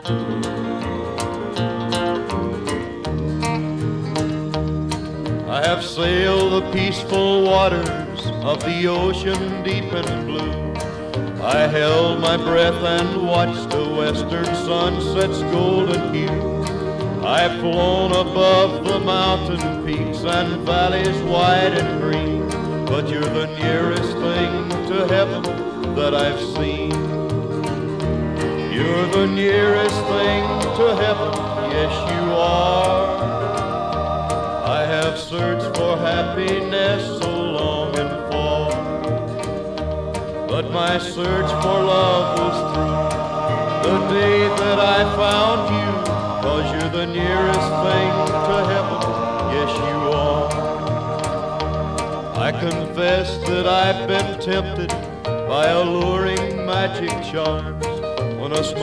I have sailed the peaceful waters of the ocean deep and blue. I held my breath and watched the western sunset's golden hue. I've flown above the mountain peaks and valleys wide and green, but you're the nearest thing to heaven that I've seen. You're the nearest thing to heaven, yes you are. I have searched for happiness so long and far, but my search for love was through the day that I found you, 'cause you're the nearest thing to heaven, yes you are. I confess that I've been tempted by alluring magic charms when a smile